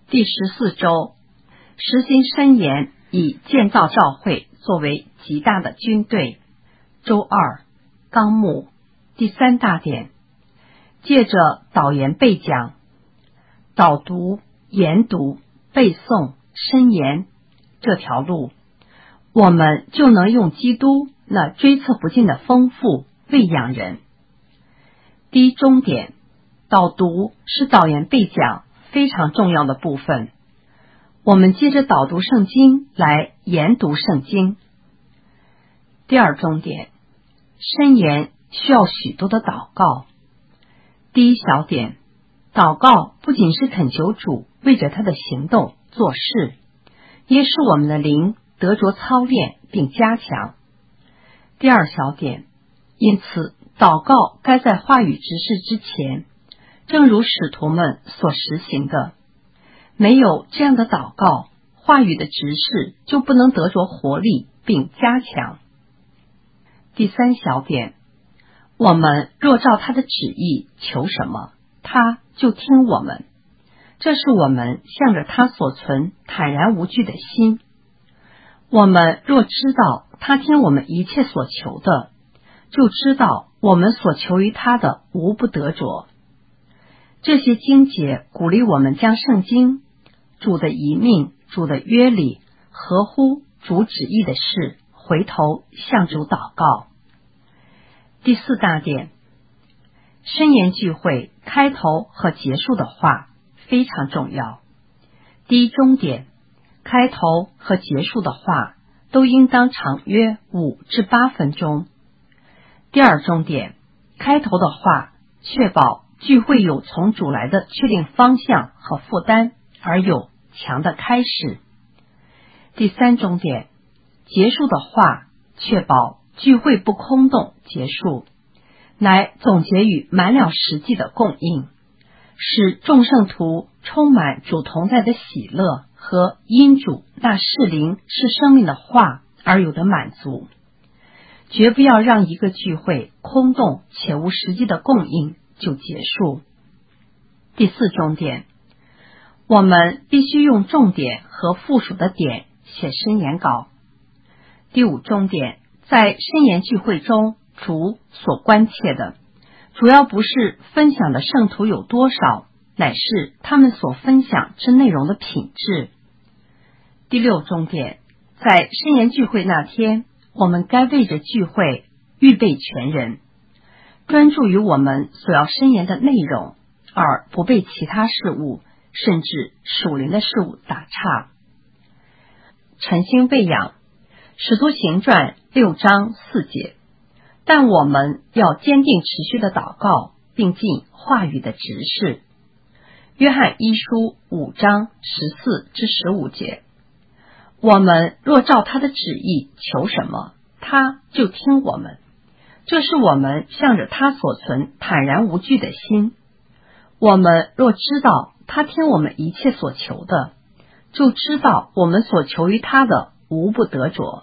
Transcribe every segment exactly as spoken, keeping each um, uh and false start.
第十四周，实行申言，以建造教会作为极大的军队。周二，纲目第三大点，借着导言背讲、导读、研读、背诵、申言这条路，我们就能用基督那追测不尽的丰富喂养人。第一中点，导读是导言背讲非常重要的部分，我们接着导读圣经来研读圣经。第二中点，申言需要许多的祷告。第一小点，祷告不仅是恳求主为着他的行动做事，也使我们的灵得着操练并加强。第二小点，因此祷告该在话语执事之前，正如使徒们所实行的。没有这样的祷告，话语的执事就不能得着活力并加强。第三小点，我们若照他的旨意求什么，他就听我们，这是我们向着他所存坦然无惧的心。我们若知道他听我们一切所求的，就知道我们所求于他的无不得着。这些经节鼓励我们将圣经、主的遗命、主的约礼、合乎主旨意的事回头向主祷告。第四大点，申言聚会开头和结束的话非常重要。第一中点，开头和结束的话都应当长约五至八分钟。第二中点，开头的话确保聚会有从主来的确定方向和负担，而有强的开始。第三中点，结束的话确保聚会不空洞结束，乃总结与满了实际的供应，使众圣徒充满主同在的喜乐和因主那是灵是生命的话而有的满足。绝不要让一个聚会空洞且无实际的供应就结束。第四重点，我们必须用重点和附属的点写申言稿。第五重点，在申言聚会中，主所关切的主要不是分享的圣徒有多少，乃是他们所分享之内容的品质。第六重点，在申言聚会那天，我们该为着聚会预备全人，专注于我们所要申言的内容，而不被其他事物甚至属灵的事物打岔。晨星喂养，使徒行传六章四节，但我们要坚定持续的祷告，并尽话语的执事。约翰一书五章十四至十五节，我们若照他的旨意求什么，他就听我们，这是我们向着他所存坦然无惧的心。我们若知道他听我们一切所求的，就知道我们所求于他的无不得着。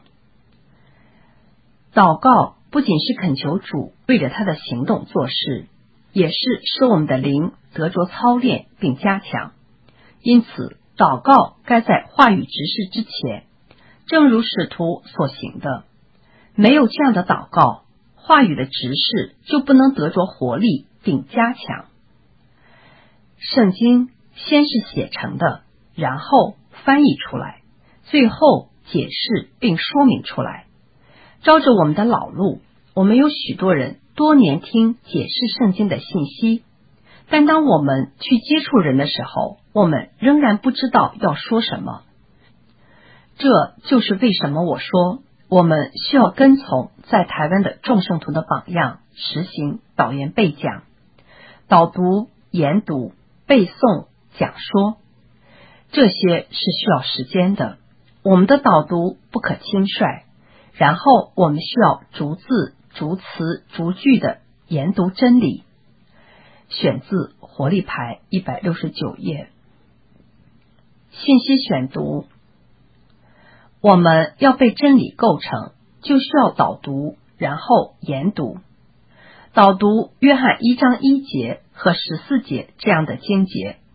祷告不仅是恳求主为着他的行动做事，也是使我们的灵得着操练并加强。因此祷告该在话语执事之前，正如使徒所行的。没有这样的祷告，话语的执事就不能得着活力并加强。圣经先是写成的，然后翻译出来，最后解释并说明出来。照着我们的老路，我们有许多人多年听解释圣经的信息，但当我们去接触人的时候，我们仍然不知道要说什么。这就是为什么我说我们需要跟从在台湾的众圣徒的榜样，实行导言背讲、导读、研读、背诵、讲说。这些是需要时间的，我们的导读不可轻率，然后我们需要逐字逐词逐句的研读真理。选自活力牌一百六十九页。信息选读，我们要被真理构成，就需要导读，然后研读。导读约翰一章一节和十四节这样的经节，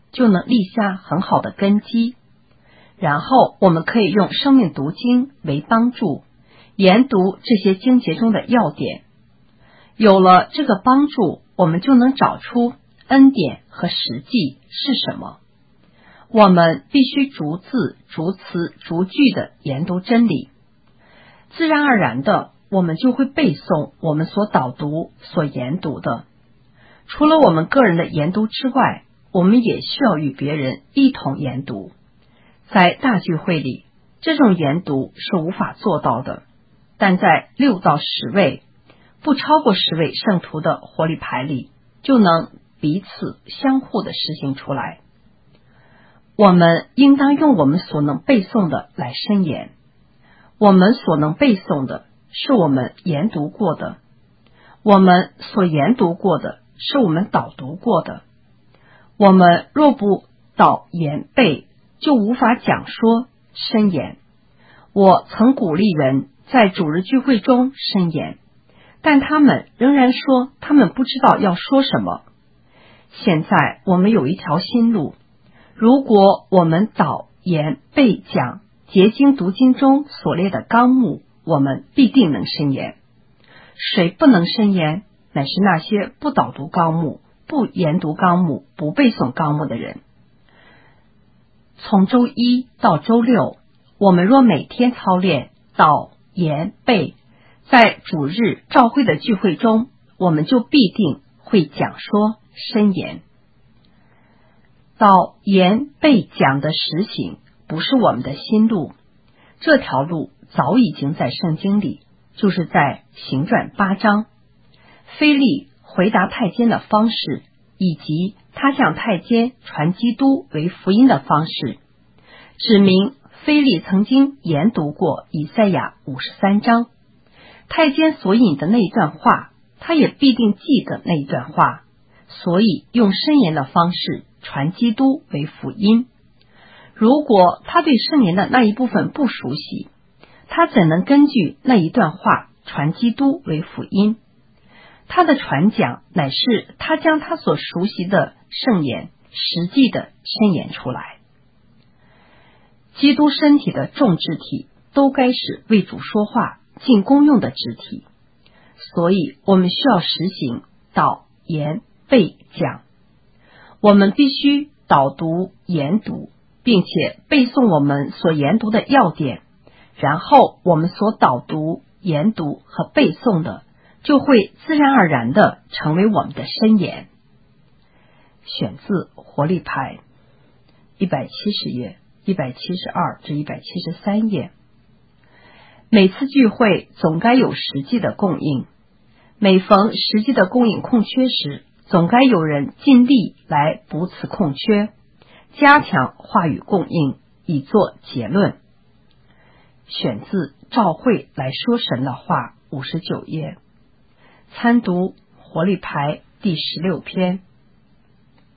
就能立下很好的根基。然后我们可以用生命读经为帮助，研读这些经节中的要点。有了这个帮助，我们就能找出恩典和实际是什么。我们必须逐字逐词逐句的研读真理，自然而然的我们就会背诵我们所导读所研读的。除了我们个人的研读之外，我们也需要与别人一同研读。在大聚会里，这种研读是无法做到的，但在六到十位不超过十位圣徒的活力牌里，就能彼此相互的实行出来。我们应当用我们所能背诵的来申言。我们所能背诵的是我们研读过的，我们所研读过的是我们导读过的。我们若不导研背，就无法讲说申言。我曾鼓励人在主日聚会中申言，但他们仍然说他们不知道要说什么。现在我们有一条新路，如果我们导研背讲结经读经中所列的纲目，我们必定能申言。谁不能申言，乃是那些不导读纲目、不研读纲目、不背诵纲目的人。从周一到周六，我们若每天操练导研背，在主日召会的聚会中，我们就必定会讲说申言。导研背讲的实行不是我们的新路，这条路早已经在圣经里，就是在行传八章，腓力回答太监的方式，以及他向太监传基督为福音的方式，指明腓力曾经研读过以赛亚五十三章，太监所引的那一段话，他也必定记得那一段话，所以用申言的方式传基督为福音。如果他对圣言的那一部分不熟悉，他怎能根据那一段话传基督为福音？他的传讲乃是他将他所熟悉的圣言实际的申言出来。基督身体的众肢体都该是为主说话尽功用的肢体，所以我们需要实行导研背讲。我们必须导读研读，并且背诵我们所研读的要点，然后我们所导读研读和背诵的就会自然而然的成为我们的申言。选自活力牌一百七十页一百七十二至一百七十三页。每次聚会总该有实际的供应，每逢实际的供应空缺时，总该有人尽力来补此空缺，加强话语供应，以作结论。选自召会来说神的话五十九页，参读活力牌第十六篇。